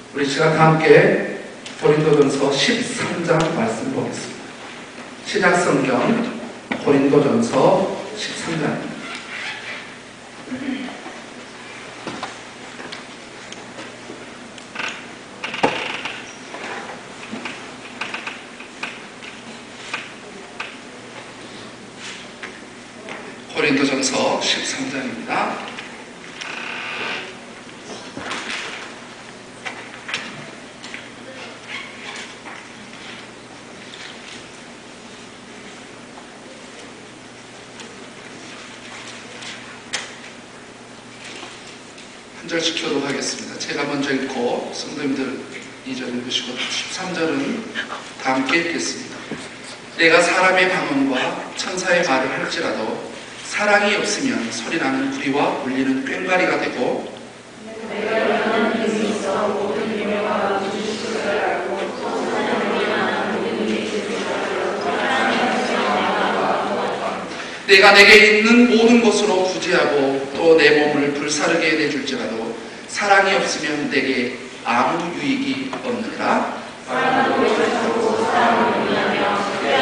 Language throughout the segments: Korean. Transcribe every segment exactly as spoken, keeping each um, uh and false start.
우리 시간 다 함께 고린도전서 십삼 장 말씀 보겠습니다. 신약성경 고린도전서 십삼 장입니다. 고린도전서 십삼 장입니다. 한 절씩 교독하겠습니다. 제가 먼저 읽고 성도님들 이 절 읽으시고 십삼 절은 다 함께 읽겠습니다. 내가 사람의 방언과 천사의 말을 할지라도 사랑이 없으면 소리나는 구리와 울리는 꽹과리가 되고, 내가 영원한 힘이 있어 모든 비밀과 모든 지식을 알고 또 사랑을 위한 모든 일을 내가 내게 있는 모든 것으로 구제하고 또 내 몸을 불사르게 내줄지라도 사랑이 없으면 내게 아무 유익이 없느니라. 사랑으로 찾고 사랑을 위하며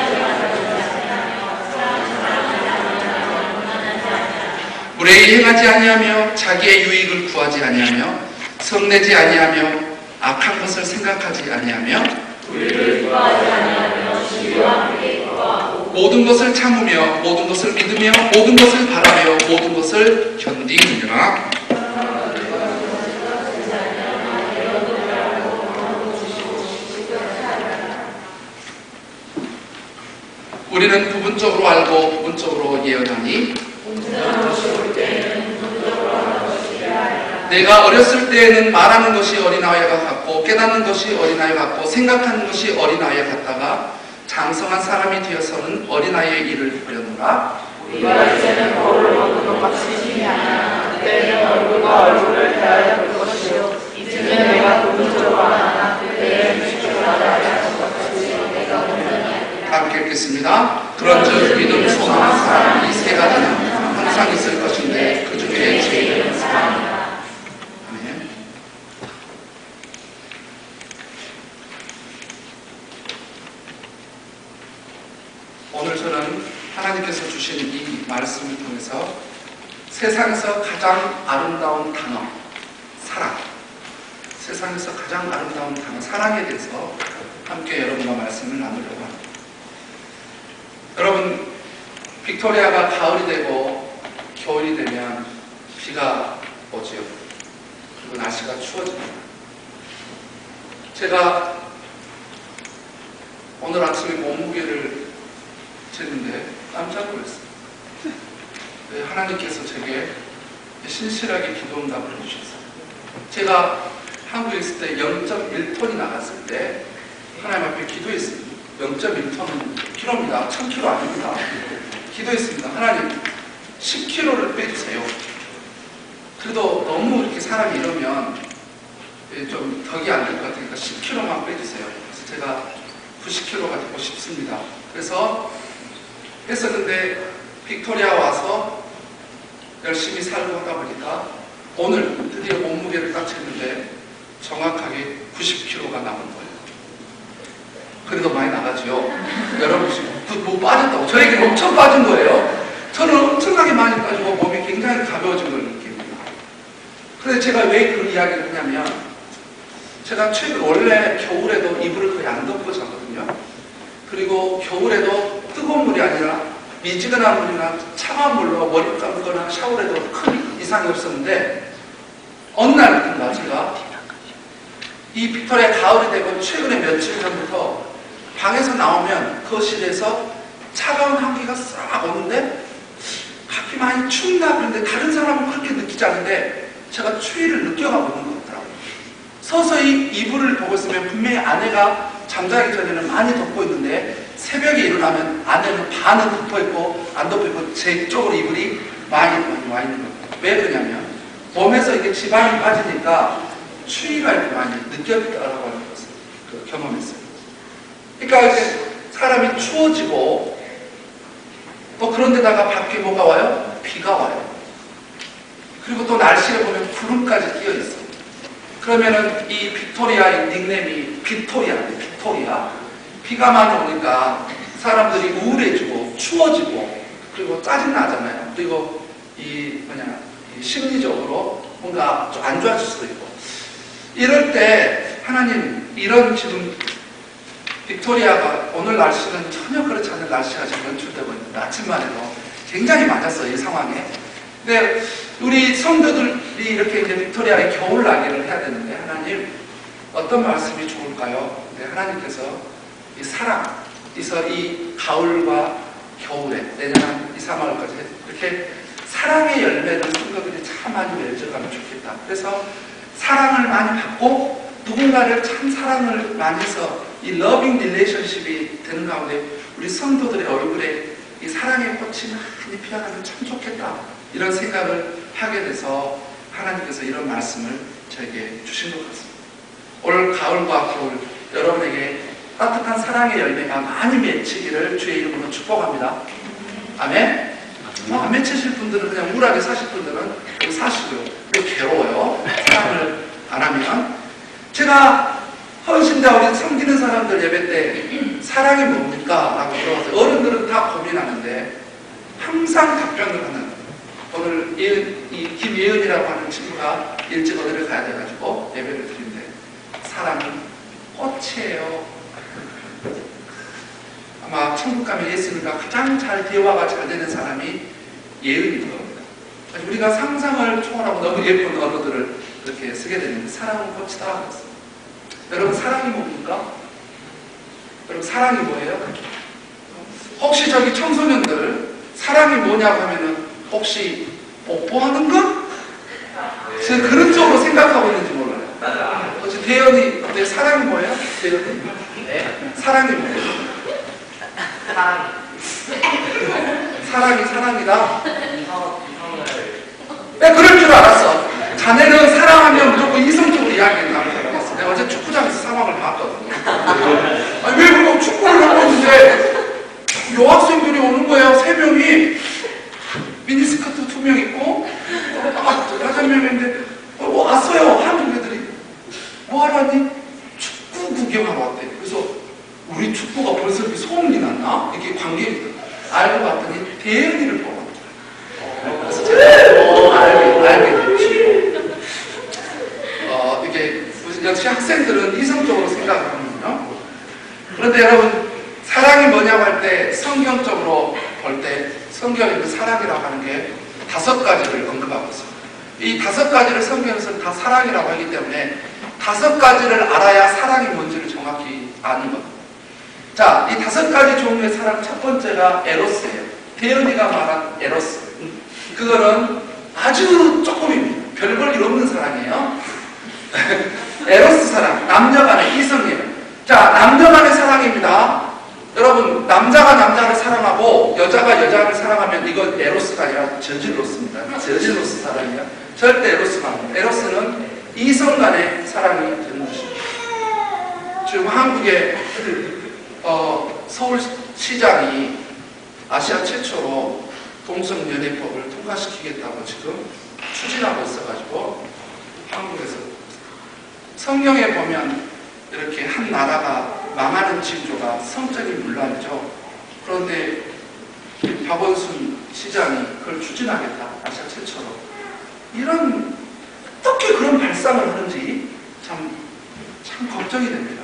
무례히 행하지 아니하며 자기의 유익을 구하지 아니하며 성내지 아니하며 악한 것을 생각하지 아니하며 우리를 구하지 아니하며 주와 함께 구하고 모든 것을 참으며 모든 것을 믿으며 모든 것을 바라며 모든 것을 견디느니라. 우리는 부분적으로 알고 부분적으로 예언하니 내가 어렸을 때에는 말하는 것이 어린아이와 같고 깨닫는 것이 어린아이 같고 생각하는 것이 어린아이 같다가 장성한 사람이 되어서는 어린아이의 일을 버렸노라. 우리가 이제는 거울을 보는 것 같이 힘이 아니라 그때는 얼굴과 얼굴을 대하여 볼 것이요 이제는 내가 부분적으로 하나 그때는 실제로 알아야 할 것 같이 내가 온전히 함께 읽겠습니다. 그런즉 믿음, 소망, 사랑 이 세 가지는 항상 있을 것인데 그 중에 제일은 사랑이다. 아멘. 오늘 저는 하나님께서 주신 이 말씀을 통해서 세상에서 가장 아름다운 단어 사랑, 세상에서 가장 아름다운 단어 사랑에 대해서 함께 여러분과 말씀을 나누려고 합니다. 여러분, 빅토리아가 가을이 되고 겨울이 되면 비가 오지요. 그리고 날씨가 추워집니다. 제가 오늘 아침에 몸무게를 쟀는데 깜짝 놀랐어요. 하나님께서 제게 신실하게 기도 응답을 해주셨어요. 제가 한국에 있을 때 영 점 일 톤이 나갔을 때 하나님 앞에 기도했습니다. 영 점 일 톤은 킬로입니다. 천 킬로 아닙니다. 기도했습니다. 하나님 십 킬로를 빼주세요. 그래도 너무 이렇게 사람이 이러면 좀 덕이 안 될 것 같으니까 십 킬로만 빼주세요. 그래서 제가 구십 킬로가 되고 싶습니다. 그래서 했었는데 빅토리아 와서 열심히 살고 하다 보니까 오늘 드디어 몸무게를 딱 쟀는데 정확하게 구십 킬로가 남은 거예요. 그래도 많이 나가죠. 여러분 뭐 빠졌다고 저에게 엄청 빠진 거예요. 저는 엄청나게 많이 빠지고 몸이 굉장히 가벼워진 걸 느낍니다. 그런데 제가 왜 그런 이야기를 하냐면 제가 최근 원래 겨울에도 이불을 거의 안 덮고 자거든요. 그리고 겨울에도 뜨거운 물이 아니라 미지근한 물이나 차가운 물로 머리 감거나 샤워를 해도 큰 이상이 없었는데 어느 날인가 제가 이 빅토리아 가을이 되고 최근에 며칠 전부터 방에서 나오면 거실에서 차가운 향기가 싹 오는데 갑자기 많이 춥나 그런데 다른 사람은 그렇게 느끼지 않는데 제가 추위를 느껴가고 있는 것 같더라고요. 서서히 이불을 보고 있으면 분명히 아내가 잠자기 전에는 많이 덮고 있는데 새벽에 일어나면 아내는 반은 덮어있고 안 덮어있고 제 쪽으로 이불이 많이 많이 와 있는 거예요. 왜 그러냐면 몸에서 이게 지방이 빠지니까 추위가 이렇게 많이 느껴졌다라고 하는 것을 그 경험했어요. 그러니까 이제 사람이 추워지고 또 그런데다가 밖에 뭐가 와요? 비가 와요. 그리고 또 날씨를 보면 구름까지 끼어 있어. 그러면은 이 빅토리아의 닉네임이 빅토리아인데, 빅토리아. 비가 많이 오니까 사람들이 우울해지고 추워지고 그리고 짜증나잖아요. 그리고 이 뭐냐 이 심리적으로 뭔가 좀 안 좋아질 수도 있고, 이럴 때 하나님 이런 지금 빅토리아가 오늘 날씨는 전혀 그렇지 않은 날씨가 지금 연출되고 있는데 아침만 해도 굉장히 맞았어요, 이 상황에. 근데 우리 성도들이 이렇게 이제 빅토리아의 겨울 나기를 해야 되는데 하나님 어떤 말씀이 좋을까요? 근데 하나님께서 이 사랑, 그래서 이 가을과 겨울에 내년 이, 삼월까지 이렇게 사랑의 열매를 성도들이 참 많이 맺어가면 좋겠다. 그래서 사랑을 많이 받고 누군가를 참 사랑을 많이 해서 이 러빙 릴레이션십이 되는 가운데 우리 성도들의 얼굴에 이 사랑의 꽃이 많이 피어나면 참 좋겠다, 이런 생각을 하게 돼서 하나님께서 이런 말씀을 저에게 주신 것 같습니다. 올 가을과 겨울 여러분에게 따뜻한 사랑의 열매가 많이 맺히기를 주의 이름으로 축복합니다. 아멘. 뭐 안 맺히실 분들은 그냥 우울하게 사실 분들은 사시고요. 왜 괴로워요? 사랑을 안 하면. 제가 헌신자 우리 섬기는 사람들 예배 때 사랑이 뭡니까? 라고 물어봤어요. 어른들은 다 고민하는데 항상 답변을 하는, 오늘 이 김예은이라고 하는 친구가 일찍 어디를 가야 돼가지고 예배를 드리는데 사랑은 꽃이에요. 아마 천국 가면 예수님과 가장 잘 대화가 잘 되는 사람이 예은일 겁니다. 우리가 상상을 초월하고 너무 예쁜 언어들을 이렇게 쓰게 되는데 사랑은 꽃이다 그랬어요. 여러분 사랑이 뭡니까? 여러분 사랑이 뭐예요? 혹시 저기 청소년들 사랑이 뭐냐고 하면은 혹시 뽀뽀하는 거? 제가 그런 쪽으로 생각하고 있는지 몰라요. 혹시 대현이 내 사랑이 뭐예요? 대현이? 네. 사랑이 뭐예요? 사랑. 사랑이 사랑이다? 네, 그럴 줄 알았어. 자네는 사랑하면 무조건 이성적으로 이야기한다고 생각했어. 내가 어제 축구장에서 상황을 봤거든요. 아니, 왜 그러고 축구를 하고 있는데 여학생들이 오는 거예요. 세 명이. 미니스커트 두 명 있고, 아, 여섯 명인데, 어, 왔어요. 한국 애들이. 뭐 하러 왔니? 축구 구경하러 왔대. 그래서 우리 축구가 벌써 이렇게 소문이 났나? 이렇게 관객이 알고 봤더니 대현이를 보러 왔더라고요. 그래서 제가 어, 알게, 알게 됐지. 어, 이게, 역시 학생들은 이성적으로 생각을 하는군요. 그런데 여러분, 사랑이 뭐냐고 할 때 성경적으로 볼 때 성경에 그 사랑이라고 하는 게 다섯 가지를 언급하고 있습니다. 이 다섯 가지를 성경에서는 다 사랑이라고 하기 때문에 다섯 가지를 알아야 사랑이 뭔지를 정확히 아는 겁니다. 자, 이 다섯 가지 종류의 사랑 첫 번째가 에로스예요. 대현이가 말한 에로스. 그거는 아주 조금입니다. 별 볼 일 없는 사랑이에요. 에로스 사랑, 남녀 간의 이성이에요. 자, 남녀 간의 사랑입니다. 여러분, 남자가 남자를 사랑하고 여자가 여자를 사랑하면 이건 에로스가 아니라 저질로스입니다. 저질로스 사랑이야. 절대 에로스가 아닙니다. 에로스는 이성 간의 사랑이 되는 것입니다. 지금 한국의 어, 서울시장이 아시아 최초로 동성연애법을 통과시키겠다고 지금 추진하고 있어가지고 한국에서 성경에 보면 이렇게 한 나라가 망하는 징조가 성적인 문란이죠. 그런데 박원순 시장이 그걸 추진하겠다. 아시아 최초로. 이런 어떻게 그런 발상을 하는지 참, 참 걱정이 됩니다.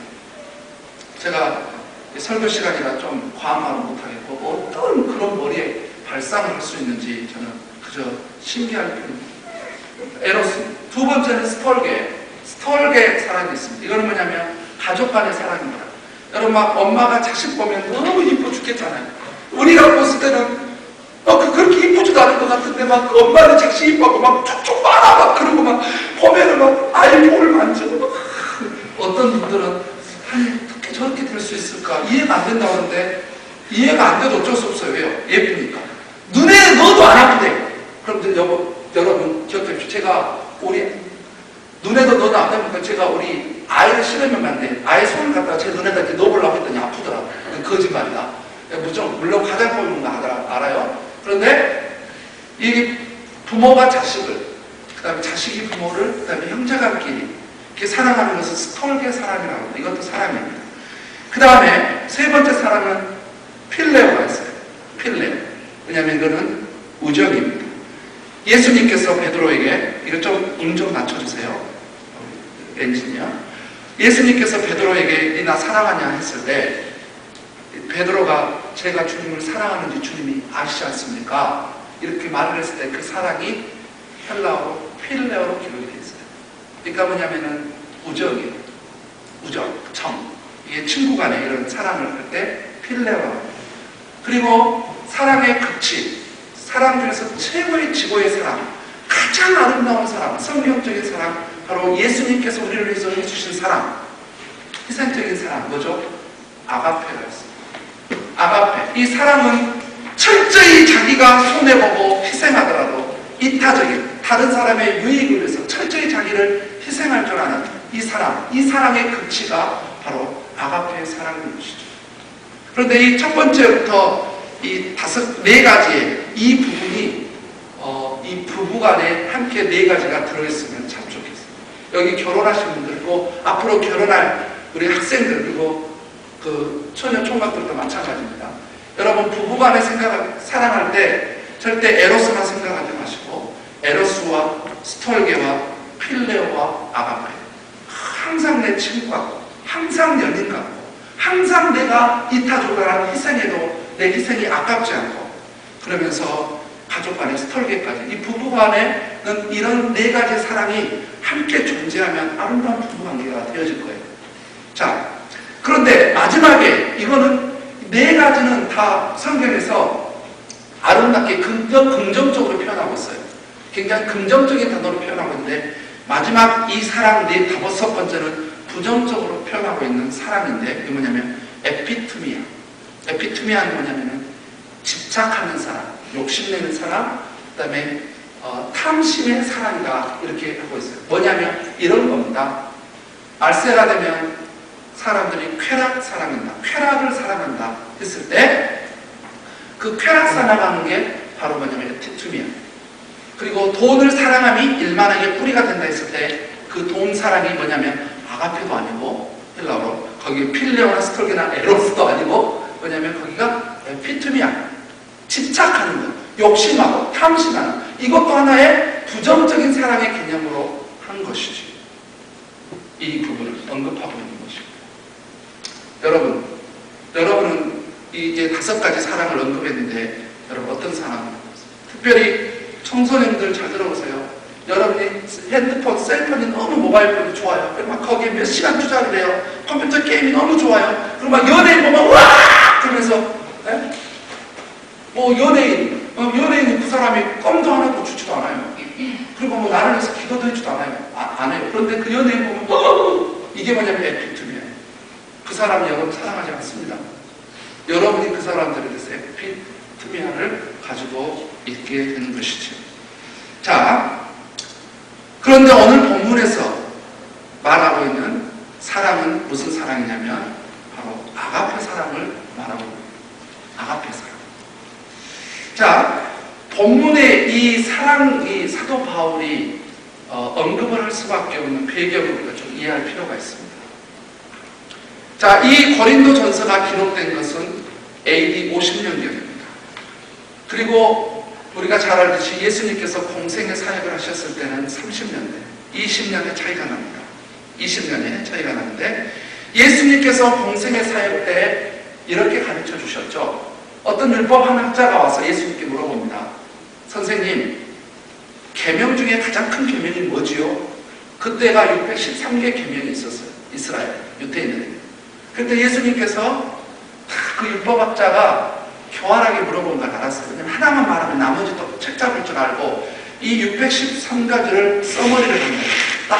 제가 설교 시간이라 좀 과한 말은 못하겠고 어떤 그런 머리에 발상을 할 수 있는지 저는 그저 신기할 뿐입니다. 에로스. 두 번째는 스톨게. 스톨게 사랑이 있습니다. 이거는 뭐냐면 가족 간의 사랑입니다. 여러분 막 엄마가 자식 보면 너무 이뻐 죽겠잖아요. 우리가 봤을 때는 어, 그, 그렇게 이쁘지도 않은 것 같은데 막 그 엄마는 자식 이뻐하고 막 툭툭 빨아 막 그러고 막 보면은 막 아이 목을 만지고 막 어떤 분들은 아니 어떻게 저렇게 될 수 있을까 이해가 안 된다고 하는데 이해가 안 돼도 어쩔 수 없어요. 왜요? 예쁘니까. 눈에 넣어도 안 아프대. 그럼 여보, 여러분 기억해 주십시오. 제가 우리 눈에도 넣어도 안 되니까 제가 우리 아이를 실으면 안 돼. 아이 손을 갖다가 제 눈에다 이렇게 넣어보려고 했더니 아프더라고. 거짓말이다. 물론, 물론 가장 뽑는 거 알아요. 그런데 이 부모가 자식을, 그 다음에 자식이 부모를, 그 다음에 형제간끼리 이렇게 사랑하는 것은 스톨게 사랑이라고 합니다. 이것도 사랑입니다. 그 다음에 세 번째 사랑은 필레오가 있어요. 필레오. 왜냐하면 이거는 우정입니다. 예수님께서 베드로에게, 이거 좀 음 좀 낮춰주세요. 엔지니어. 예수님께서 베드로에게 나 사랑하냐 했을 때 베드로가 제가 주님을 사랑하는지 주님이 아시지 않습니까? 이렇게 말을 했을 때 그 사랑이 헬라어로 필레오로 기록이 되어 있어요. 그러니까 뭐냐면은 우정이에요. 우정, 정. 이게 친구 간에 이런 사랑을 할 때 필레오. 그리고 사랑의 극치, 사랑 중에서 최고의 지고의 사랑, 가장 아름다운 사랑, 성경적인 사랑, 바로 예수님께서 우리를 위해서 해주신 사랑, 희생적인 사랑, 뭐죠? 아가페가 있습니다. 아가페. 이 사랑은 철저히 자기가 손해보고 희생하더라도 이타적인 다른 사람의 유익을 위해서 철저히 자기를 희생할 줄 아는 이 사랑, 이 사랑의 극치가 바로 아가페의 사랑인 것이죠. 그런데 이 첫 번째부터 이 다섯, 네 가지의 이 부분이 어, 이 부부간에 함께 네 가지가 들어있으면 참 좋겠어요. 여기 결혼하신 분들, 그리고 앞으로 결혼할 우리 학생들, 그리고 그 처녀 총각들도 마찬가지입니다. 여러분 부부간에 생각, 사랑할 때 절대 에로스만 생각하지 마시고 에로스와 스톨게와 필레오와 아가페, 항상 내 친구 같고 항상 연인 같고 항상 내가 이타적으로 희생해도 내 희생이 아깝지 않고, 그러면서 가족 간의 스톨게까지, 이 부부 간에는 이런 네 가지 사랑이 함께 존재하면 아름다운 부부 관계가 되어질 거예요. 자, 그런데 마지막에 이거는 네 가지는 다 성경에서 아름답게 긍정, 긍정적으로 표현하고 있어요. 굉장히 긍정적인 단어로 표현하고 있는데, 마지막 이 사랑 네 다섯 번째는 부정적으로 표현하고 있는 사랑인데, 이게 뭐냐면 에피투미아. 에피투미아는 뭐냐면은 집착하는 사랑, 욕심내는 사랑, 그 다음에 어, 탐심의 사랑이다, 이렇게 하고 있어요. 뭐냐면 이런 겁니다. 말세가 되면 사람들이 쾌락 사랑한다, 쾌락을 사랑한다 했을 때 그 쾌락 사랑하는 게 바로 뭐냐면 에피투미아. 그리고 돈을 사랑함이 일만하게 뿌리가 된다 했을 때 그 돈 사랑이 뭐냐면 아가페도 아니고 헬라어로 거기 필레오나 스톨게나 에로스도 아니고 뭐냐면 거기가 에피투미아, 집착하는 것, 욕심하고 탐심하는, 이것도 하나의 부정적인 사랑의 개념으로 한 것이지. 이 부분을 언급하고 있는 것입니다. 여러분, 여러분은 이제 다섯 가지 사랑을 언급했는데 여러분 어떤 사랑을? 특별히 청소년들 잘 들어보세요. 여러분이 핸드폰, 셀폰이 너무 모바일폰이 좋아요. 그리고 막 거기에 몇 시간 투자를 해요. 컴퓨터 게임이 너무 좋아요. 그리고 막 연예인 보면 와! 그러면서 네? 뭐 연예인, 어, 연예인이 그 사람이 껌도 하나도 주지도 않아요. 그리고 뭐 나를 위해서 기도도 해주지도 않아요. 아, 안 해요. 그런데 그 연예인 보면 어! 이게 뭐냐면 에피투미아. 그 사람이 여러분 사랑하지 않습니다. 여러분이 그 사람들에 대해서 에피투미아를 가지고 있게 되는 것이죠. 자, 그런데 오늘 본문에서 말하고 있는 사랑은 무슨 사랑이냐면 바로 아가페 사랑을 말하고 있습니다. 아가페 사랑. 자, 본문의 이 사랑, 이 사도 바울이 어, 언급을 할 수밖에 없는 배경을 우리가 좀 이해할 필요가 있습니다. 자, 이 고린도 전서가 기록된 것은 에이디 오십 년경입니다. 그리고 우리가 잘 알듯이 예수님께서 공생의 사역을 하셨을 때는 삼십 년대, 이십 년의 차이가 납니다. 이십 년의 차이가 나는데, 예수님께서 공생의 사역 때 이렇게 가르쳐 주셨죠. 어떤 율법 학자가 와서 예수님께 물어봅니다. 선생님, 계명 중에 가장 큰 계명이 뭐지요? 그때가 육백십삼 개 계명이 있었어요. 이스라엘 유대인들에게. 그때 예수님께서 그 율법학자가 교활하게 물어본 걸 알았어요. 왜냐면 하나만 말하면 나머지 또 책 잡을 줄 알고 이 육백십삼 가지를 써머리를 합니다. 딱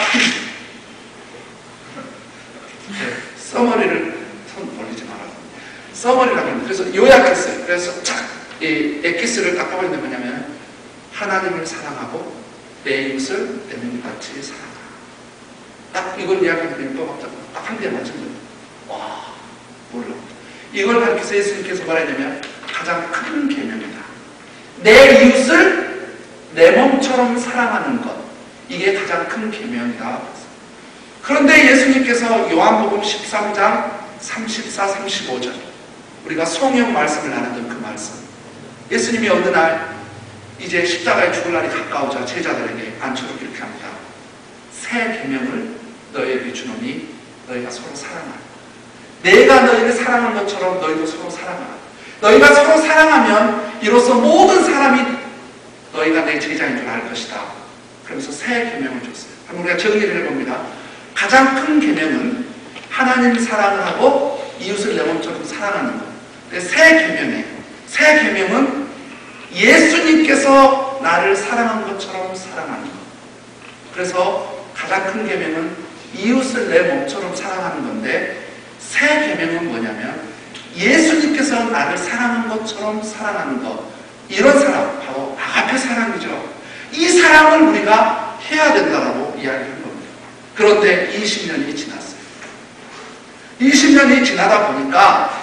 네, 써머리를 손 벌리지 말라고 써머리를 합니다. 그래서 요약했어요. 그래서 착 이 엑기스를 딱 뽑았는데 뭐냐면 하나님을 사랑하고 내 이웃을 내 몸같이 사랑하라. 딱 이걸 이야기하는 율법학자가 딱 한 대 맞은 거예요. 와, 몰라. 이걸 가르쳐서 예수님께서 말하냐면 가장 큰 계명이다. 내 이웃을 내 몸처럼 사랑하는 것, 이게 가장 큰 계명이다. 그런데 예수님께서 요한복음 십삼 장 삼십사, 삼십오 절, 우리가 성령 말씀을 나누던 그 말씀, 예수님이 어느 날 이제 십자가에 죽을 날이 가까우자 제자들에게 안초록 이렇게 합니다. 새 계명을 너희에게 주노니 너희가 서로 사랑하라. 내가 너희를 사랑한 것처럼 너희도 서로 사랑하라. 너희가 서로 사랑하면 이로써 모든 사람이 너희가 내 제자인 줄 알 것이다. 그러면서 새 계명을 줬어요. 한번 우리가 정리를 해봅니다. 가장 큰 계명은 하나님 사랑을 하고 이웃을 내 몸처럼 사랑하는 것. 새 계명이에요. 새 계명은 예수님께서 나를 사랑한 것처럼 사랑하는 것. 그래서 가장 큰 계명은 이웃을 내 몸처럼 사랑하는 건데, 새 계명은 뭐냐면 예수님께서 나를 사랑한 것처럼 사랑하는 것. 이런 사랑, 바로 아가페 사랑이죠. 이 사랑을 우리가 해야 된다고 이야기한 겁니다. 그런데 이십 년이 지났어요. 이십 년이 지나다 보니까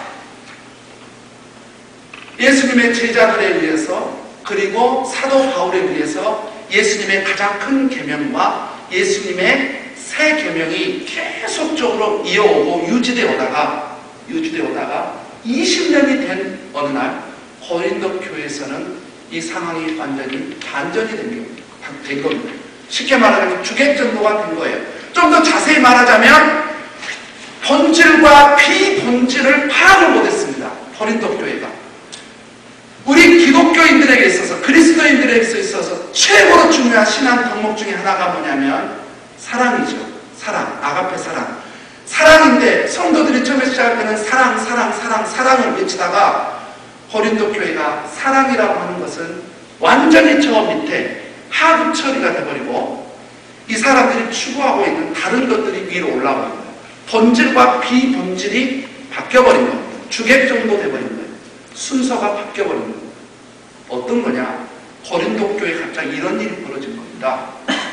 예수님의 제자들에 의해서, 그리고 사도 바울에 의해서 예수님의 가장 큰 계명과 예수님의 새 계명이 계속적으로 이어오고 유지되어 오다가 유지되어 오다가 이십 년이 된 어느 날 고린도 교회에서는 이 상황이 완전히 반전이 된 겁니다. 쉽게 말하자면 주객 전도가 된 거예요. 좀 더 자세히 말하자면 본질과 비본질을 파악을 못했습니다. 고린도 교회가. 우리 기독교인들에게 있어서, 그리스도인들에게 있어서 최고로 중요한 신앙 덕목 중에 하나가 뭐냐면 사랑이죠. 사랑, 아가페 사랑. 사랑인데 성도들이 처음에 시작할 때는 사랑, 사랑, 사랑, 사랑을 외치다가 고린도 교회가 사랑이라고 하는 것은 완전히 저 밑에 하급 처리가 돼버리고 이 사람들이 추구하고 있는 다른 것들이 위로 올라오는 거예요. 본질과 비본질이 바뀌어버린 겁니다. 주객 정도 돼버린 거예요. 순서가 바뀌어버린 거예요. 어떤 거냐? 고린도 교회에 갑자기 이런 일이 벌어진 겁니다.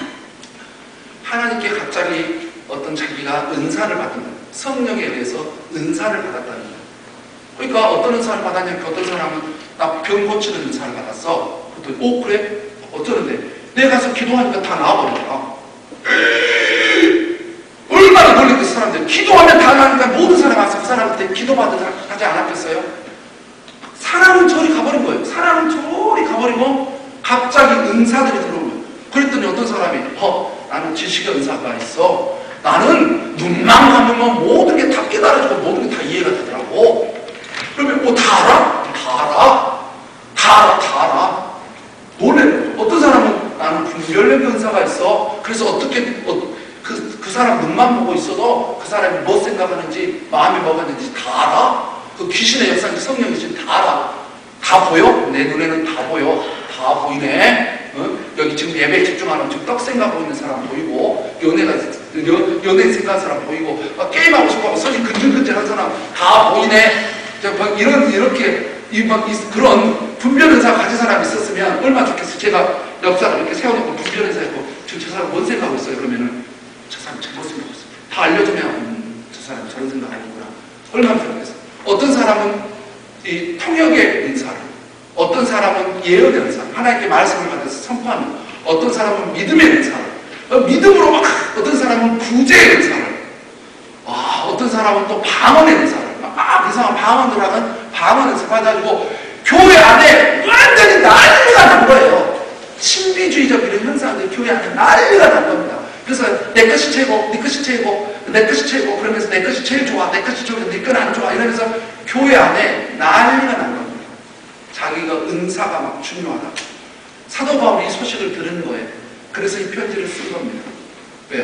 하나님께 갑자기 어떤 자기가 은사를 받은 거예요. 성령에 의해서 은사를 받았다는 거예요. 그러니까 어떤 은사를 받았냐? 어떤 사람은 나 병 고치는 은사를 받았어. 그랬더니 오 그래? 어쩌는데? 내가 가서 기도하니까 다 나와버리더라. 얼마나 걸리겠어 사람들. 기도하면 다 나니까 모든 사람 와서 그 사람한테 기도받으지 않았겠어요? 사랑은 저리 가버린 거예요. 사랑은 저리 가버리고 갑자기 은사들이 들어오는 거예요. 그랬더니 어떤 사람이 어 나는 지식의 은사가 있어. 나는 눈만 감으면 모든 게 다 깨달아지고 모든 게 다 이해가 되더라고. 그러면 뭐 다 알아? 다 알아? 다 알아? 다 알아? 놀래요. 어떤 사람은 나는 분별력의 은사가 있어. 그래서 어떻게 어, 그, 그 사람 눈만 보고 있어도 그 사람이 뭐 생각하는지 마음이 뭐가 있는지 다 알아. 그 귀신의 역사인지 성령의 역사인지 다 알아. 다 보여? 내 눈에는 다 보여. 다 보이네. 어? 여기 지금 예배에 집중하는 지금 떡 생각하고 있는 사람 보이고, 연애가 연, 연애 생각하는 사람 보이고, 막 게임하고 싶어하고 손이 근질근질한 사람 다 보이네. 막 이런 이렇게 이 막 그런 분별 은사 가진 사람이 있었으면 얼마나 좋겠어. 제가 역사를 이렇게 세워놓고 분별 은사 했고, 지금 저 사람 뭔 생각하고 있어요? 그러면은 저 사람 잘못 생각하고 있어. 다 알려주면 음, 저 사람 저런 생각 아니구나. 얼마나 좋겠어. 어떤 사람은 이 통역의 은사를, 어떤 사람은 예언의 은사, 하나님께 말씀을 받아서 선포하는, 어떤 사람은 믿음의 은사를, 어, 믿음으로 막, 어떤 사람은 구제의 은사를, 와, 어떤 사람은 또 방언의 은사를, 막 이상한 방언들 하는 방언 은사 받아가지고 교회 안에 완전히 난리가 난 거예요. 신비주의적 이런 현상들이 교회 안에 난리가 난 겁니다. 그래서 내 것이 최고, 네 것이 최고, 내 것이 최고, 그러면서 내 것이 제일 좋아, 내 것이 좋아, 네 건 안 좋아, 이러면서 교회 안에 난리가 난 겁니다. 자기가 은사가 막 중요하다. 사도 바울이 이 소식을 들은 거예요. 그래서 이 편지를 쓴 겁니다. 왜요?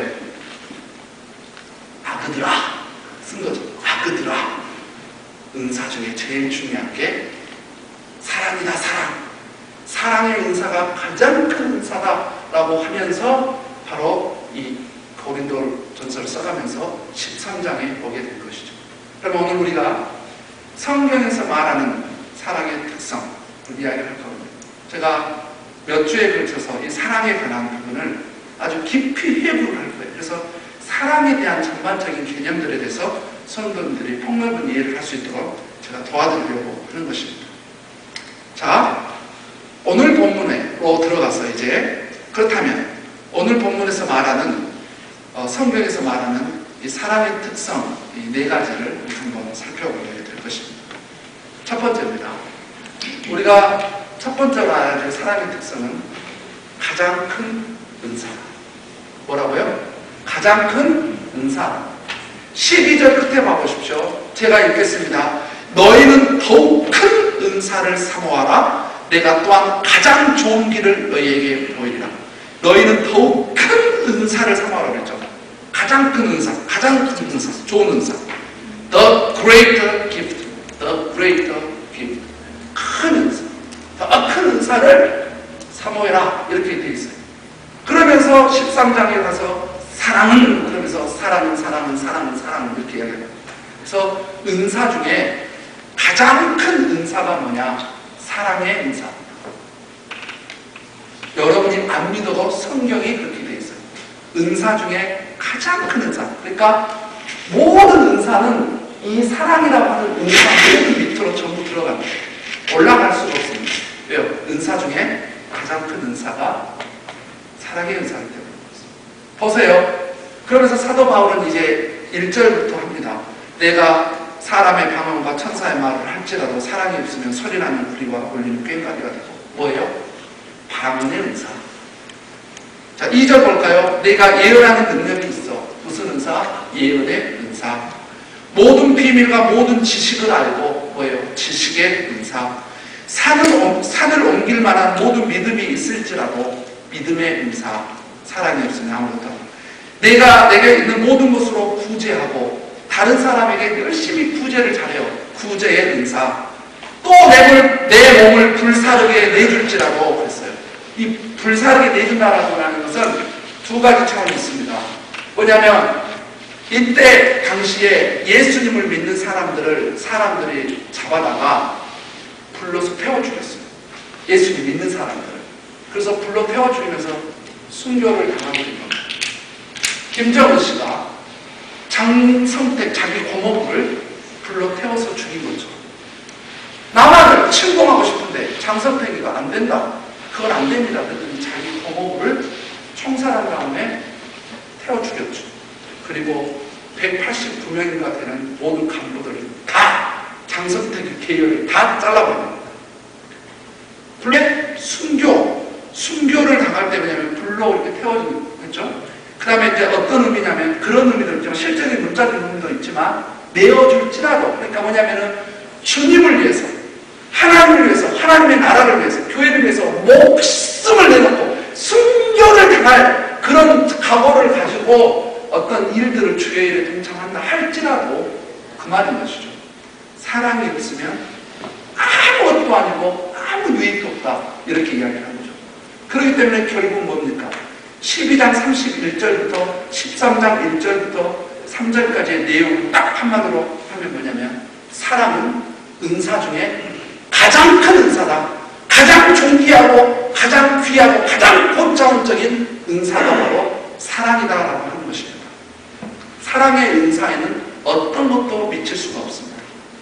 아그들아 쓴 거죠. 아그들아, 은사 중에 제일 중요한 게 사랑이다. 사랑. 사랑의 은사가 가장 큰 은사다라고 하면서 바로 이 고린도 전서를 써가면서 십삼 장에 보게 된 것이죠. 그럼 오늘 우리가 성경에서 말하는 사랑의 특성을 이야기를 할 겁니다. 제가 몇 주에 걸쳐서 이 사랑에 관한 부분을 아주 깊이 회부를 할 거예요. 그래서 사랑에 대한 전반적인 개념들에 대해서 성도님들이 폭넓은 이해를 할 수 있도록 제가 도와드리려고 하는 것입니다. 자, 오늘 본문으로 들어가서 이제 그렇다면 오늘 본문에서 말하는 어, 어, 성경에서 말하는 이 사랑의 특성, 이 네 가지를 한번 살펴보게 될 것입니다. 첫 번째입니다. 우리가 첫 번째로 알아야 될 사랑의 특성은 가장 큰 은사. 뭐라고요? 가장 큰 은사. 십이 절 끝에 봐보십시오. 제가 읽겠습니다. 너희는 더욱 큰 은사를 사모하라. 내가 또한 가장 좋은 길을 너희에게 보이리라. 너희는 더욱 큰 은사를 사모하라 그랬죠. 가장 큰 은사, 가장 큰 은사, 좋은 은사. The greater gift, the greater gift. 큰 은사, 더 큰 은사를 사모해라 이렇게 되어 있어요. 그러면서 십삼 장에 가서 사랑은, 그러면서 사랑은 사랑은 사랑은 사랑은 이렇게 이야기합니다. 그래서 은사 중에 가장 큰 은사가 뭐냐? 사랑의 은사. 여러분이 안 믿어도 성경이 그렇게 되어 있어요. 은사 중에 가장 큰 은사. 그러니까 모든 은사는 이 사랑이라고 하는 은사 모든 밑으로 전부 들어갑니다. 올라갈 수가 없습니다. 왜요? 은사 중에 가장 큰 은사가 사랑의 은사이기 때문에. 보세요. 그러면서 사도 바울은 이제 일 절부터 합니다. 내가 사람의 방언과 천사의 말을 할지라도 사랑이 없으면 소리나는 구리와 울리는 꽹과리가 되고. 뭐예요? 방언의 은사. 자, 이 절 볼까요? 내가 예언하는 능력이 있어. 무슨 은사? 예언의 은사. 모든 비밀과 모든 지식을 알고. 뭐예요? 지식의 은사. 산을, 산을 옮길 만한 모든 믿음이 있을지라도 믿음의 은사. 사랑이 없으면 아무것도 없다. 내가 내게 있는 모든 것으로 구제하고 다른 사람에게 열심히 구제를 잘해요. 구제의 은사. 또 내 몸을, 내 몸을 불사르게 내줄지라도 그랬어요. 이 불사르게 내준다라고 하는 것은 두 가지 차원이 있습니다. 뭐냐면 이때 당시에 예수님을 믿는 사람들을 사람들이 잡아다가 불러서 태워 죽였어요. 예수님 믿는 사람들을. 그래서 불러 태워 죽이면서 순교를 당하게 겁니다. 김정은 씨가 장성택 자기 고모부를 불러 태워서 죽인 거죠. 남한을 침공하고 싶은데 장성택이가 안 된다. 그건 안 됩니다. 그랬더니 자기 고모부를 총살한 다음에 태워 죽였죠. 그리고 백팔십구 명인가 되는 모든 간부들을 다 장성택의 계열을 다 잘라버립니다. 불에 순교, 순교를 당할 때 왜냐면 불로 이렇게 태워주겠죠. 그 다음에 이제 어떤 의미냐면 그런 의미도 있지만 실제적인 문자적인 의미도 있지만 내어줄지라도, 그러니까 뭐냐면은 주님을 위해서, 하나님을 위해서, 하나님의 나라를 위해서, 교회를 위해서 목숨을 내놓고 순교를 당할 그런 각오를 가지고 어떤 일들을 주의 일에 동참한다 할지라도 그 말인 것이죠. 사랑이 없으면 아무것도 아니고 아무 유익도 없다 이렇게 이야기하는 거죠. 그렇기 때문에 결국 뭡니까? 십이 장 삼십일 절부터 십삼 장 일 절부터 삼 절까지의 내용을 딱 한마디로 하면 뭐냐면 사랑은 은사 중에 가장 큰 은사다. 가장 존귀하고 가장 귀하고 가장 고차원적인 은사가 바로 사랑이다라고 하는 것입니다. 사랑의 은사에는 어떤 것도 미칠 수가 없습니다.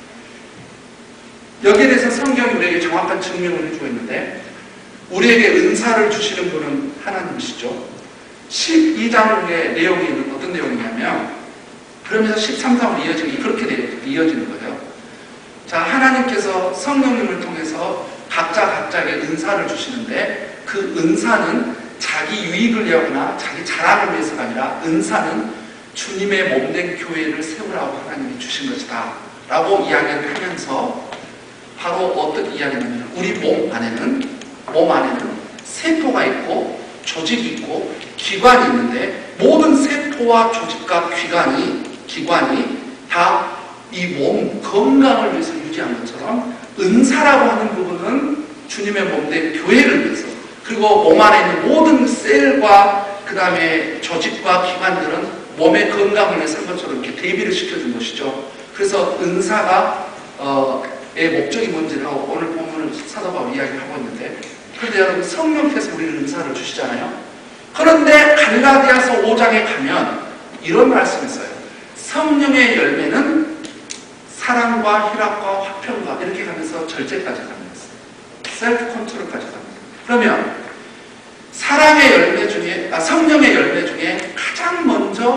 여기에 대해서 성경이 우리에게 정확한 증명을 해주고 있는데 우리에게 은사를 주시는 분은 하나님이시죠. 십이 장의 내용이 어떤 내용이냐면 그러면서 십삼 장으로 이어지는 그렇게 이어지는 거예요. 자, 하나님께서 성령님을 통해서 각자 각자에게 은사를 주시는데 그 은사는 자기 유익을 위하거나 자기 자랑을 위해서가 아니라 은사는 주님의 몸된 교회를 세우라고 하나님이 주신 것이다 라고 이야기를 하면서 바로 어떻게 이야기하냐면 우리 몸 안에는 몸 안에는 세포가 있고 조직이 있고 기관이 있는데 모든 세포와 조직과 기관이 기관이 다 이 몸 건강을 위해서 유지한 것처럼 은사라고 하는 부분은 주님의 몸된 교회를 위해서 그리고 몸 안에 있는 모든 셀과 그 다음에 조직과 기관들은 몸의 건강을 위해서 한 것처럼 이렇게 대비를 시켜준 것이죠. 그래서 은사가 어, 의 목적이 뭔지를 오늘 본문을 사도 바울이 이야기를 하고 있는데 그런데 여러분 성령께서 우리는 은사를 주시잖아요. 그런데 갈라디아서 오 장에 가면 이런 말씀이 있어요. 성령의 열매는 사랑과 희락과 화평과 이렇게 가면서 절제까지 갑니다. 셀프 컨트롤까지 갑니다. 그러면 사랑의 열매 중에 아, 성령의 열매 중에 가장 먼저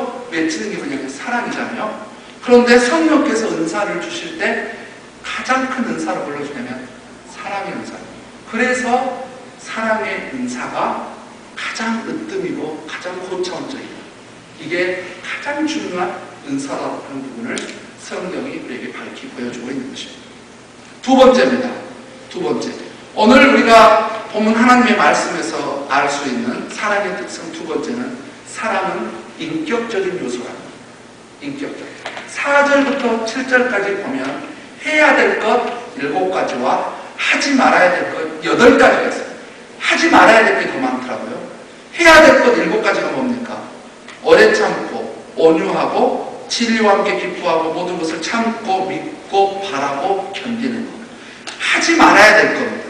외치는 게 뭐냐면 사랑이잖아요. 그런데 성령께서 은사를 주실 때 가장 큰 은사를 뭘로 주냐면 사랑의 은사예요. 그래서 사랑의 은사가 가장 으뜸이고 가장 고차원적이에요. 이게 가장 중요한 은사라는 부분을 성경이 우리에게 밝히 보여주고 있는 것입니다. 두 번째입니다. 두 번째. 오늘 우리가 본문 하나님의 말씀에서 알 수 있는 사랑의 특성 두 번째는 사랑은 인격적인 요소랍니다. 인격적. 사 절부터 칠 절까지 보면 해야 될 것 일곱 가지와 하지 말아야 될 것 여덟 가지가 있어요. 하지 말아야 될 게 더 많더라고요. 해야 될 것 일곱 가지가 뭡니까? 오래 참고 온유하고 진리와 함께 기뻐하고 모든 것을 참고 믿고 바라고 견디는 것. 하지 말아야 될 겁니다.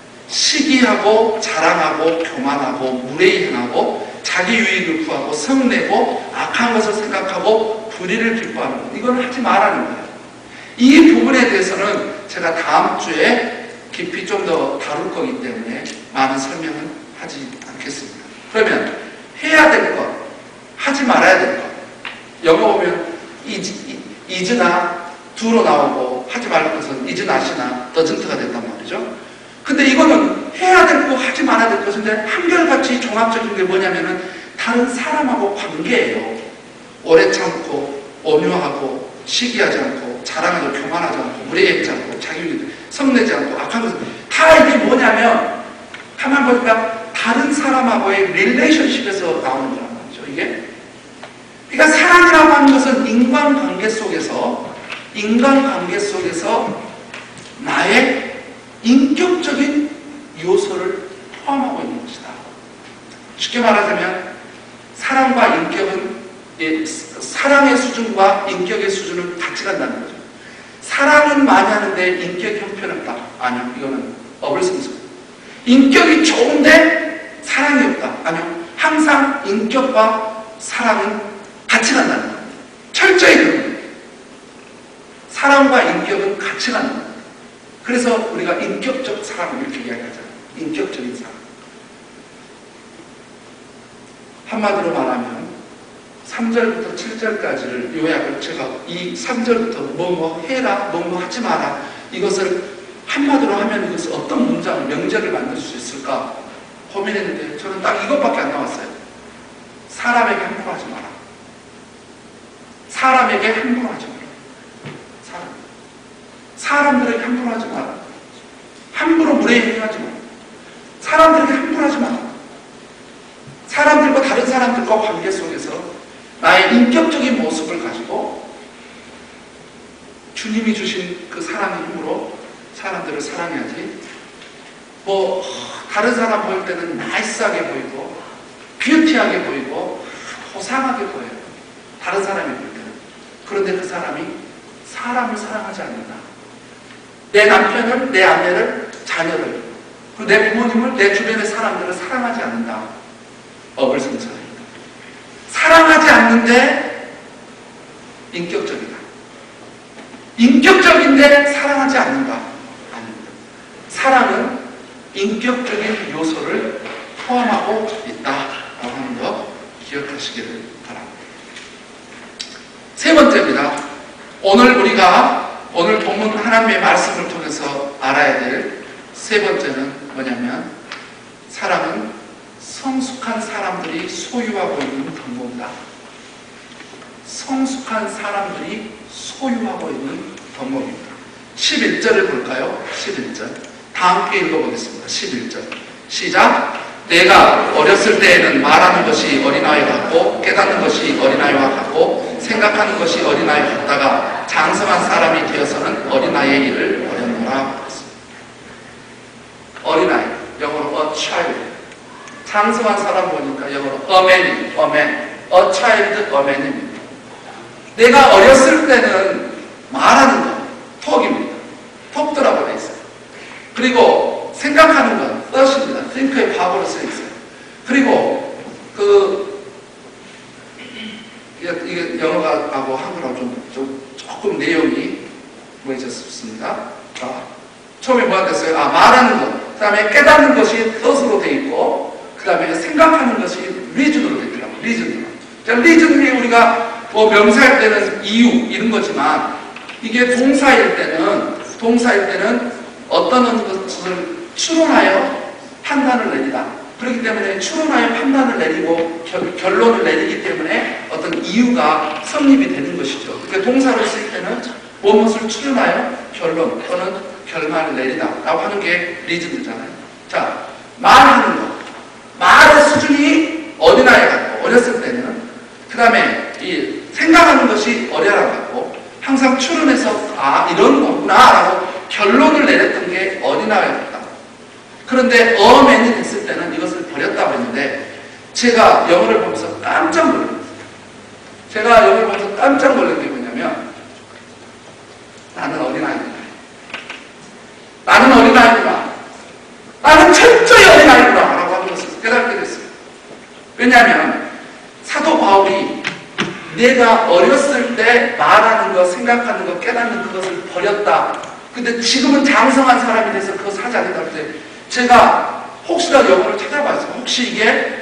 시기하고 자랑하고 교만하고 무례히 행하고 자기 유익을 구하고 성내고 악한 것을 생각하고 불의를 기뻐하는 것. 이건 하지 말라는 거예요. 이 부분에 대해서는 제가 다음 주에 깊이 좀 더 다룰 거기 때문에 많은 설명은 하지 않겠습니다. 그러면 해야 될 것, 하지 말아야 될 것. 영어 보면 is나 do로 나오고 하지 말 것은 is not이나 doesn't가 된단 말이죠. 근데 이거는 해야 될 것, 하지 말아야 될 것인데 한결같이 종합적인 게 뭐냐면은 다른 사람하고 관계예요. 오래 참고 온유하고 시기하지 않고 자랑하고 교만하지 않고 무례하지 않고 자기 성내지 않고 악한 것을 다 이게 뭐냐면 가만 보니까 다른 사람하고의 릴레이션십에서 나오는 거란 말이죠. 이게 그러니까 사랑이라고 하는 것은 인간관계 속에서 인간관계 속에서 나의 인격적인 요소를 포함하고 있는 것이다. 쉽게 말하자면 사랑과 인격은 사랑의 수준과 인격의 수준은 같이 간다는 거죠. 사랑은 많이 하는데 인격 형편은 없다. 아니요, 이거는 어불성설. 인격이 좋은데 사랑이 없다. 아니요, 항상 인격과 사랑은 같이 간다는 거예요. 철저히 그런 거예요. 사랑과 인격은 같이 간다는 거예요. 그래서 우리가 인격적 사랑을 이렇게 이야기하잖아요. 인격적인 사랑. 한마디로 말하면 삼 절부터 칠 절까지를 요약을 제가 이 삼 절부터 뭐뭐 해라, 뭐뭐 하지 마라, 이것을 한마디로 하면 이것을 어떤 문장, 명제를 만들 수 있을까 고민했는데 저는 딱 이것밖에 안 나왔어요. 사람에게 함부로 하지 마라. 사람에게 함부로 하지 마라. 사람. 사람들에게 함부로 하지 마라. 함부로 무례히 하지 마라. 사람들에게 함부로 하지 마라. 사람들과 다른 사람들과 관계 속에서 나의 인격적인 모습을 가지고 주님이 주신 그 사랑의 힘으로 사람들을 사랑해야지. 뭐 다른 사람 보일 때는 나이스하게 보이고 뷰티하게 보이고 호상하게 보여요. 다른 사람이 보일 때는. 그런데 그 사람이 사람을 사랑하지 않는다. 내 남편을, 내 아내를, 자녀를, 그리고 내 부모님을, 내 주변의 사람들을 사랑하지 않는다. 어불성설입니다. 사랑하지 않는데 인격적이다. 인격적인데 사랑하지 않는다. 아닙니다. 사랑은 인격적인 요소를 포함하고 있다라고 하는 것 기억하시기를 바랍니다. 세 번째입니다. 오늘 우리가 오늘 본문 하나님의 말씀을 통해서 알아야 될 세 번째는 뭐냐면 사랑은 성숙한 사람들이 소유하고 있는 덕목이다. 성숙한 사람들이 소유하고 있는 덕목입니다. 십일 절을 볼까요? 십일 절. 다 함께 읽어보겠습니다. 십일 절. 시작. 내가 어렸을 때에는 말하는 것이 어린아이 같고 깨닫는 것이 어린아이와 같고 생각하는 것이 어린아이 같다가 장성한 사람이 되어서는 어린아이의 일을 버렸노라. 어린아이, 영어로 a child. 장성한 사람 보니까 영어로 a man, a man, a child, a man입니다. 내가 어렸을 때는 말하는 것, 톡입니다. 톡드라고 되어 있어요. 그리고 생각하는 건 thought입니다. think의 과거로 쓰여 있어요. 그리고 그 이게 영어가 하고 한국어랑 좀, 좀 조금 내용이 뭐해졌습니다. 자, 처음에 뭐가 됐어요? 아, 말하는 것. 그 다음에 깨닫는 것이 thought으로 되어 있고, 그 다음에 생각하는 것이 reason으로 되더라고요. reason으로. 자, reason이 우리가 뭐 명사일 때는 이유 이런 거지만 이게 동사일 때는 동사일 때는 어떤 것을 추론하여 판단을 내리다. 그렇기 때문에 추론하여 판단을 내리고 결, 결론을 내리기 때문에 어떤 이유가 성립이 되는 것이죠. 그러니까 동사를 쓸 때는 무엇을 추론하여 결론 또는 결말을 내리다 라고 하는 게 리즈드잖아요. 자, 말하는 것. 말의 수준이 어린아이 같고 어렸을 때는 그 다음에 이 생각하는 것이 어려라 같고 항상 추론해서 아 이런 거구나 라고 결론을 내렸던 게 어린아이였다. 그런데 어맨이 됐을 때는 이것을 버렸다고 했는데 제가 영어를 보면서 깜짝 놀랐어요. 제가 영어를 보면서 깜짝 놀란 게 뭐냐면 나는 어린아이구나. 나는 어린아이구나. 나는 철저히 어린아이구나 라고 하는 것을 깨닫게 됐어요. 왜냐하면 사도 바울이 내가 어렸을 때 말하는 것, 생각하는 것, 깨닫는 그것을 버렸다. 근데 지금은 장성한 사람이 돼서 그것을 하지 않는다. 할 때 제가 혹시라도 영어를 찾아봤어요. 혹시 이게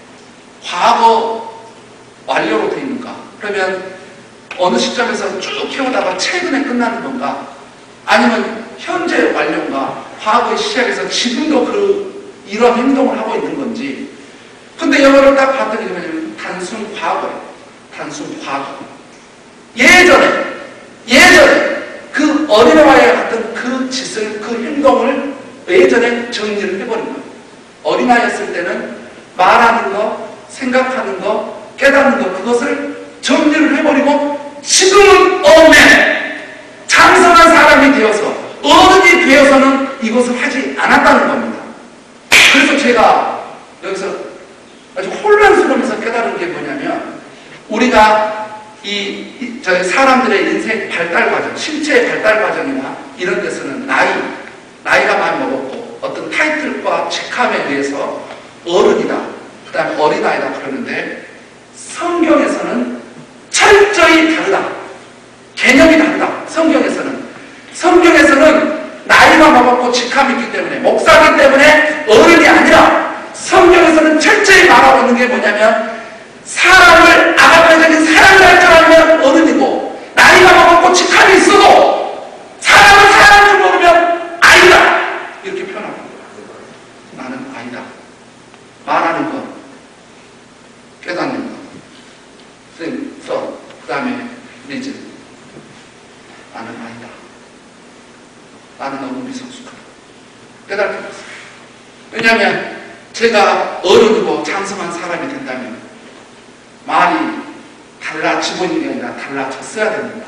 과거 완료로 되어 있는가? 그러면 어느 시점에서 쭉 해오다가 최근에 끝나는 건가? 아니면 현재 완료인가? 과거의 시작에서 지금도 그 이런 행동을 하고 있는 건지. 근데 영어를 딱 봤더니 뭐냐면 단순 과거예요. 단순 과거. 예전에, 예전에 그 어린아이와 같은 그 짓을, 그 행동을 예전에 정리를 해버린 거예요. 어린아이였을 때는 말하는 거, 생각하는 거, 깨닫는 거, 그것을 정리를 해버리고 지금은 어맨, 장성한 사람이 되어서, 어른이 되어서는 이것을 하지 않았다는 겁니다. 그래서 제가 여기서 아주 혼란스러우면서 깨달은 게 뭐냐면 우리가 이, 이 저희 사람들의 인생 발달 과정, 신체의 발달 과정이나 이런 데서는 나이, 나이가 많이 먹었고 어떤 타이틀과 직함에 의해서 어른이다, 그 다음에 어린아이다 그러는데 성경에서는 철저히 다르다. 개념이 다르다. 성경에서는. 성경에서는 나이가 먹었고 직함이 있기 때문에, 목사기 때문에 어른이 아니라 성경에서는 철저히 말하고 있는 게 뭐냐면 사람을 아가페적인 사랑을 할 줄 알면 어른이고 나이가 먹었고 직함이 있어도 사람을 사랑할 줄 모르면 아이다 이렇게 표현합니다. 나는 아이다. 말하는 것, 깨닫는 것, 써, 그 다음에 리즈. 나는 아이다. 나는 너무 미성숙하다. 깨닫게 됐어요. 왜냐하면 제가 어른이고 장성한 사람이 된다면 말이 달라지고 있는 게 아니라 달라졌어야 됩니다.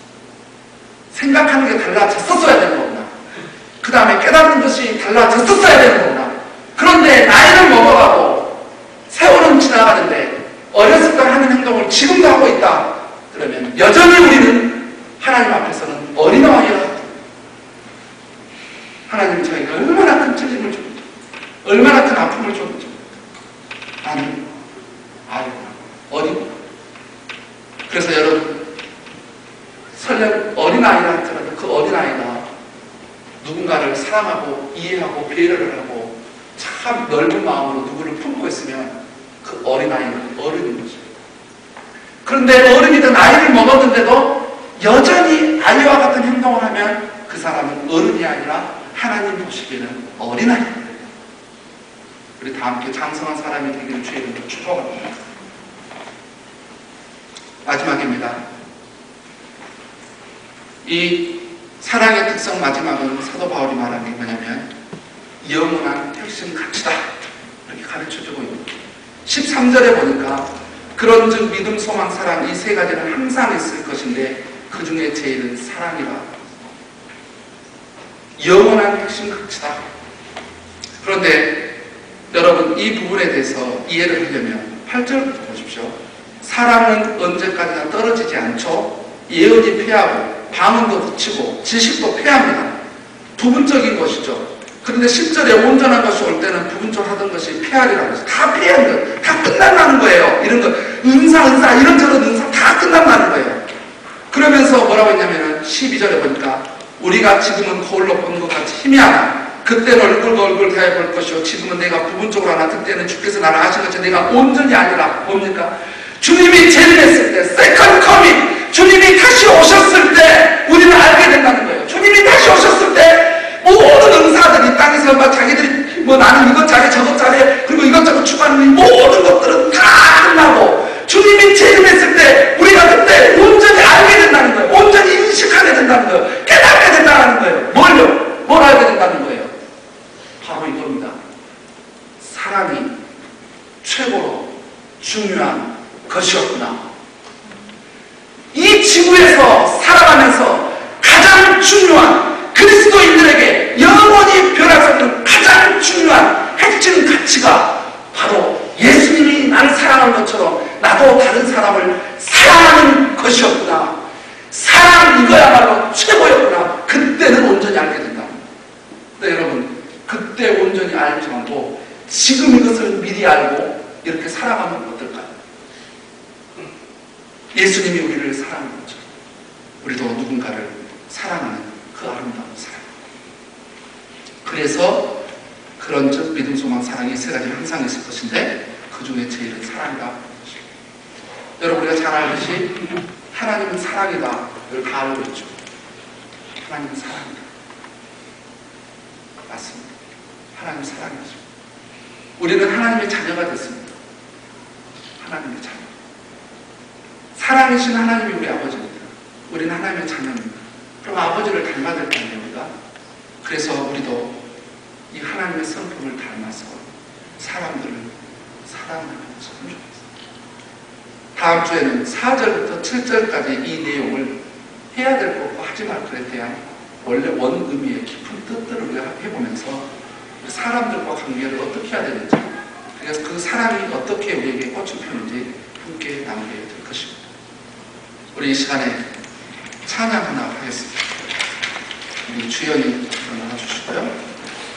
생각하는 게 달라졌었어야 되는 거구나. 그 다음에 깨닫는 것이 달라졌었어야 되는 거구나. 그런데 나이를 먹어가고 세월은 지나가는데 어렸을 때 하는 행동을 지금도 하고 있다. 그러면 여전히 우리는 하나님 앞에서는 어린아이야. 하나님은 저에게 얼마나 큰 틀림을 줬죠. 얼마나 큰 아픔을 줬죠. 나는 아이구나. 어리구나. 그래서 여러분, 설령 어린아이라 할지라도 그 어린아이가 누군가를 사랑하고 이해하고 배려를 하고 참 넓은 마음으로 누구를 품고 있으면 그 어린아이는 어른인 거죠. 그런데 어른이든 나이를 먹었는데도 여전히 아이와 같은 행동을 하면 그 사람은 어른이 아니라 하나님 보시기에는 어린아이입니다. 우리 다 함께 장성한 사람이 되기를 주의 이름으로 축복합니다. 마지막입니다. 이 사랑의 특성 마지막은 사도 바울이 말하는 게 뭐냐면 영원한 핵심 가치다 이렇게 가르쳐주고 있습니다. 십삼 절에 보니까 그런즉 믿음, 소망, 사랑 이 세 가지는 항상 있을 것인데 그 중에 제일은 사랑이라. 영원한 핵심 가치다. 그런데 여러분 이 부분에 대해서 이해를 하려면 팔 절부터 보십시오. 사랑은 언제까지나 떨어지지 않죠. 예언이 패하고 방언도 그치고 지식도 패합니다. 부분적인 것이죠. 그런데 십 절에 온전한 것이 올 때는 부분적으로 하던 것이 패하리라는 것이 다 패한 거예요. 다 끝난다는 거예요. 이런 거 은사 은사 이런저런 은사 다 끝난다는 거예요. 그러면서 뭐라고 했냐면 십이 절에 보니까 우리가 지금은 거울로 보는 것 같이 희미하다. 그때는 얼굴과 얼굴 대해 볼 것이요 지금은 내가 부분적으로 하나 그때는 주께서 나를 하신 것처럼 내가 온전히 아니라 뭡니까? 주님이 재림했을 때 세컨드 지금 막 자기들이 뭐 나는 이것 잘해 저것 잘해 그리고 이것저것 추구하는 이 모든 것들은 다 끝나고 주님이 재림했을 때 우리가 그때 온전히 알게 된다는 거예요. 온전히 인식하게 된다는 거예요. 깨닫게 된다는 거예요. 뭘요? 뭘 알게 된다는 거예요? 바로 이겁니다. 사랑이 최고로 중요한 것이었구나. 이 지구에서 살아가면서 가장 중요한 그리스도인들에게 영원히 변할 수 없는 가장 중요한 핵심 가치가 바로 예수님이 나를 사랑한 것처럼 나도 다른 사람을 사랑하는 것이었구나. 사랑 이거야말로 최고였구나. 그때는 온전히 알게 된다. 네, 여러분 그때 온전히 알지 말고 지금 이것을 미리 알고 이렇게 살아가면 어떨까요? 예수님이 우리를 사랑한 것처럼 우리도 누군가를 사랑하는 그 아름다운 사랑. 그래서 그런 즉 믿음, 소망, 사랑이 세 가지를 항상 있을 것인데 그 중에 제일은 사랑이다. 여러분 우리가 잘 알듯이 하나님은 사랑이다. 이걸 다 알고 있죠. 하나님은 사랑이다. 맞습니다. 하나님은 사랑이죠. 우리는 하나님의 자녀가 됐습니다. 하나님의 자녀. 사랑이신 하나님이 우리 아버지입니다. 우리는 하나님의 자녀입니다. 그럼 아버지를 닮아야 될 거 아니에요, 우리가? 그래서 우리도 이 하나님의 성품을 닮아서 사람들을 사랑하는 것을 좋겠습니다. 다음 주에는 사 절부터 칠 절까지 이 내용을 해야 될 거고 하지 말 것에 대한 원래 원의미의 깊은 뜻들을 우리가 해보면서 사람들과 관계를 어떻게 해야 되는지, 그래서 그 사람이 어떻게 우리에게 꽃을 피우는지 함께 나누게 될 것입니다. 우리 이 시간에 찬양 하나 하겠습니다. 우리 주연이 나와주시고요.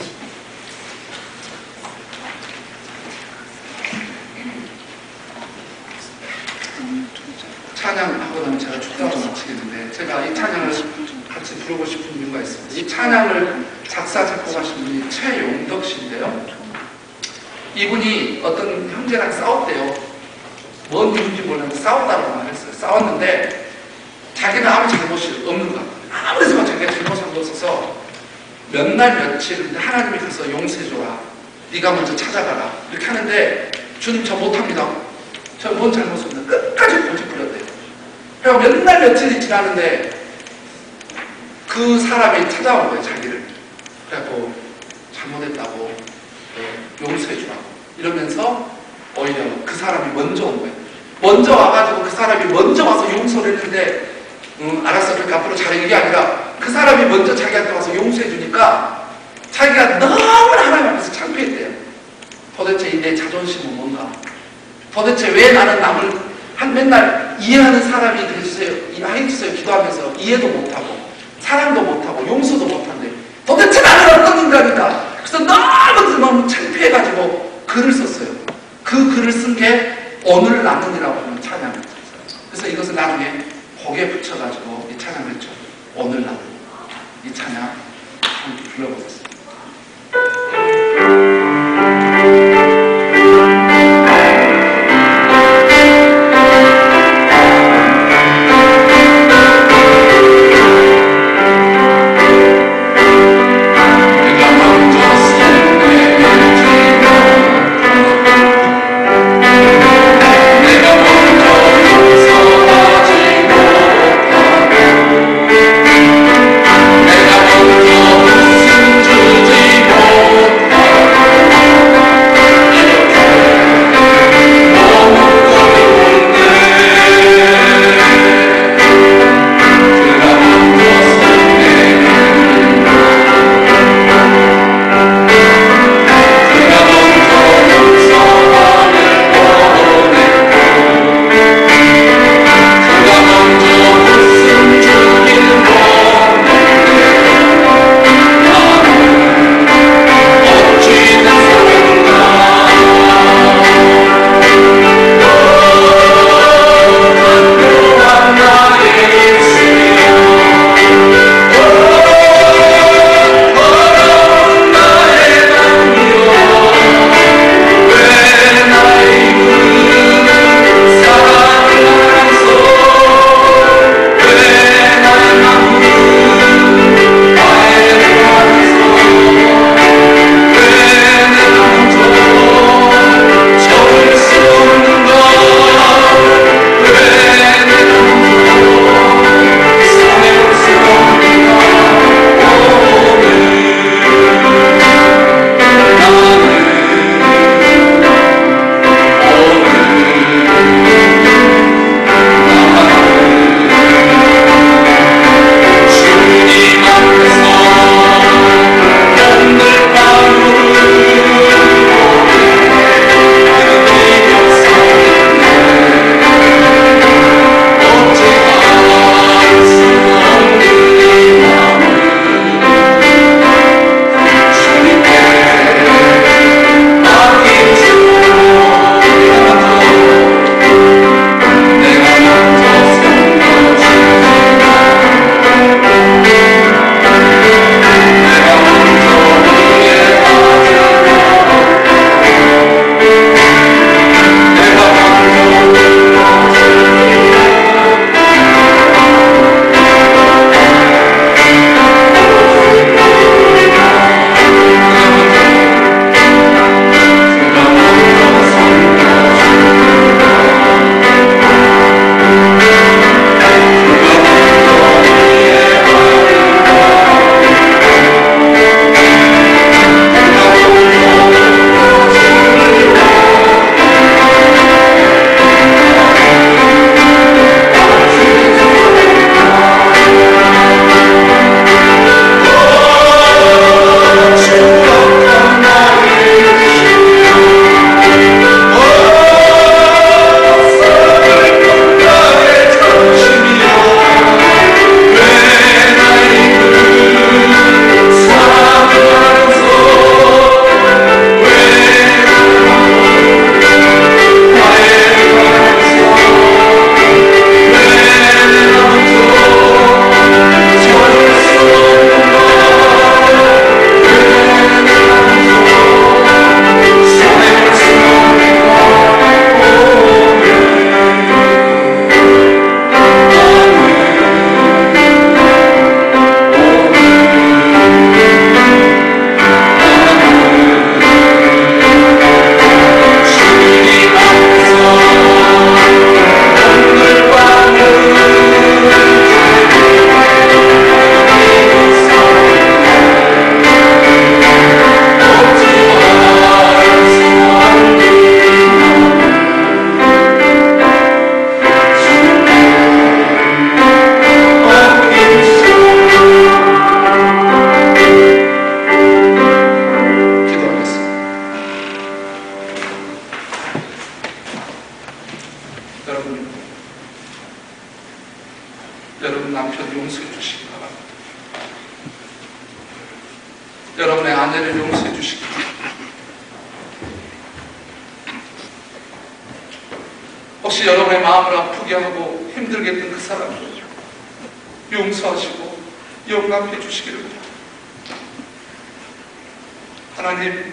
찬양하고 나면 제가 축도하고 마치겠는데, 제가 이 찬양을 같이 부르고 싶은 이유가 있습니다. 이 찬양을 작사, 작곡하신 분이 최용덕 씨인데요. 이분이 어떤 형제랑 싸웠대요. 뭔 이유인지 몰라서 싸웠다고 말했어요. 싸웠는데 자기는 아무 잘못이 없는 것 같아요. 아무리 생각해도 자기가 잘못한 거 없어서 몇 날 며칠 하나님이 가서 용서해줘라. 네가 먼저 찾아가라. 이렇게 하는데 주님 저 못합니다. 저 뭔 잘못입니다. 끝까지 고집부렸대요. 그래서 몇 날 며칠이 지나는데 그 사람이 찾아온 거예요. 자기를. 그래갖고 잘못했다고 용서해주라고 이러면서 오히려 그 사람이 먼저 온 거예요. 먼저 와가지고 그 사람이 먼저 와서 용서를 했는데 음, 알았어. 그러니까 앞으로 잘해. 이게 아니라 그 사람이 먼저 자기한테 와서 용서해주니까 자기가 너무나 하나님 앞에서 창피했대요. 도대체 내 자존심은 뭔가? 도대체 왜 나는 남을 한 맨날 이해하는 사람이 되주세요, 해주세요 기도하면서 이해도 못하고 사랑도 못하고 용서도 못한대. 도대체 나는 어떤 인간인가? 그래서 너무 너무 창피해가지고 글을 썼어요. 그 글을 쓴 게 오늘 나는이라고 하는 찬양이었어요. 그래서 이것을 나중에 곡에 붙여가지고 이 찬양을 했죠. 오늘 나는. 이 찬양 함께 불러보겠습니다. 내가 먼저 여러분, 여러분 남편 용서해 주시기 바랍니다. 여러분의 아내를 용서해 주시기 바랍니다. 혹시 여러분의 마음을 아프게 하고 힘들게 했던 그 사람을 용서하시고 용납해 주시기를 바랍니다. 하나님,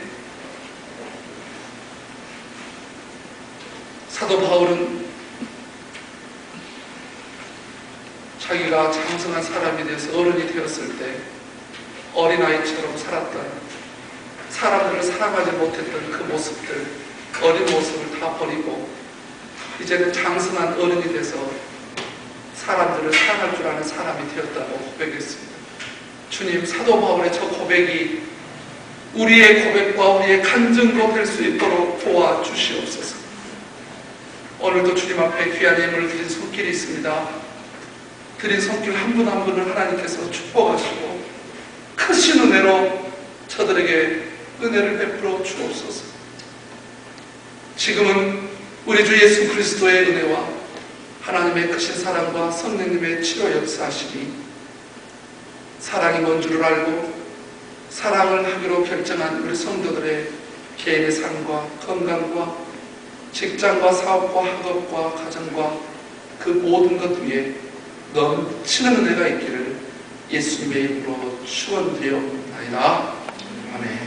사도 바울은 자기가 장성한 사람이 되어서 어른이 되었을 때 어린아이처럼 살았던, 사람들을 사랑하지 못했던 그 모습들, 어린 모습을 다 버리고 이제는 장성한 어른이 돼서 사람들을 사랑할 줄 아는 사람이 되었다고 고백했습니다. 주님, 사도 바울의 저 고백이 우리의 고백과 우리의 간증도 될 수 있도록 도와주시옵소서. 오늘도 주님 앞에 귀한 예물을 드린 손길이 있습니다. 드린 손길 한 분 한 분을 하나님께서 축복하시고 크신 은혜로 저들에게 은혜를 베풀어 주옵소서. 지금은 우리 주 예수 그리스도의 은혜와 하나님의 크신 사랑과 성령님의 치료 역사하심이, 사랑이 뭔 줄을 알고 사랑을 하기로 결정한 우리 성도들의 개인의 삶과 건강과 직장과 사업과 학업과 가정과 그 모든 것 위에 넘치는 은혜가 있기를 예수님의 이름으로 축원드리옵나이다. 아멘.